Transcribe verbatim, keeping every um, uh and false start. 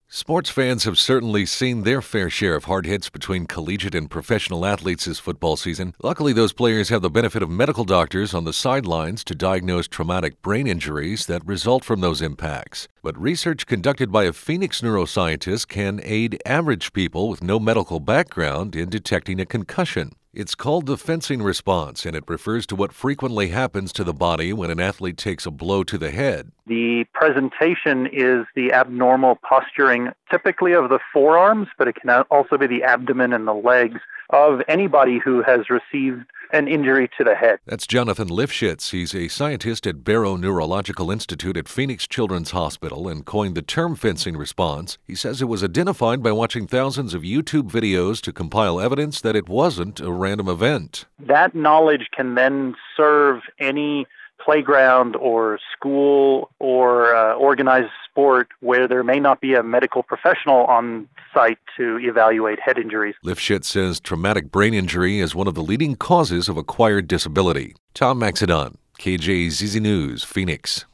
Sports fans have certainly seen their fair share of hard hits between collegiate and professional athletes this football season. Luckily, those players have the benefit of medical doctors on the sidelines to diagnose traumatic brain injuries that result from those impacts. But research conducted by a Phoenix neuroscientist can aid average people with no medical background in detecting a concussion. It's called the fencing response, and it refers to what frequently happens to the body when an athlete takes a blow to the head. The presentation is the abnormal posturing, typically of the forearms, but it can also be the abdomen and the legs of anybody who has received an injury to the head. That's Jonathan Lifshitz. He's a scientist at Barrow Neurological Institute at Phoenix Children's Hospital and coined the term fencing response. He says it was identified by watching thousands of YouTube videos to compile evidence that it wasn't a random event. That knowledge can then serve any playground or school or uh, organized sport where there may not be a medical professional on site to evaluate head injuries. Lifshitz says traumatic brain injury is one of the leading causes of acquired disability. Tom Maxedon, K J Z Z News, Phoenix.